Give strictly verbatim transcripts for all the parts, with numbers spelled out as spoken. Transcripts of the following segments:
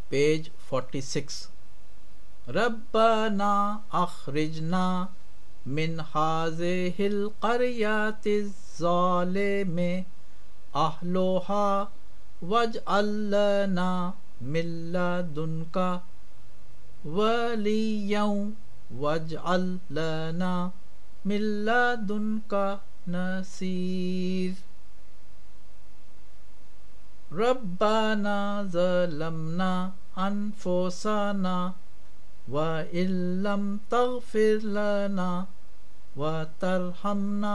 Page forty six. रब्बना अखरिजना मिन हाज़िहिल क़रयतिज़ ज़ालिमि अहलुहा वजअल लना मिन लदुनका वलिय्यन वजअल लना मिन लदुनका नसीर। रब्बना ज़लमना अनफुसना व इल्लम तग़फिर लना व तरहमना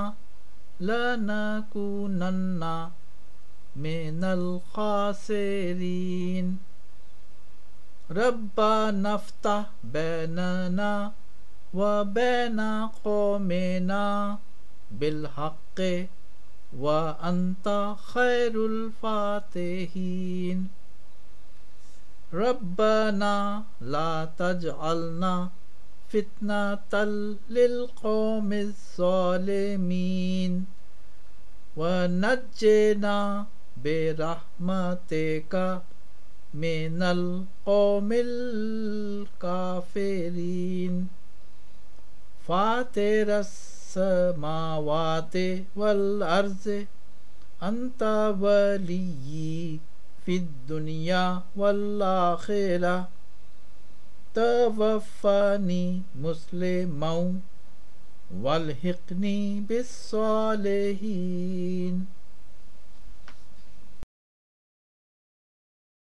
लनकूनन्ना मिनल ख़ासिरीन। रब्बना फ़्तह बैनना व बैना क़ौमिना बिल हक़्क़ि व अंत खैरुल फ़ातिहीन। रब्बना ला तजअलना फितनतल लिल क़ौमिज़ ज़ालिमीन व नज्जिना बिरहमतिका मिनल क़ौमिल काफ़िरीन। फ़ातिरस समावाति वल अर्ज़ि अंत वलिय्यी फ़िद दुनिया वल आख़िरा तवफ़्फ़नी मुस्लिमन वल्हिक़नी बिस्सालिहीन।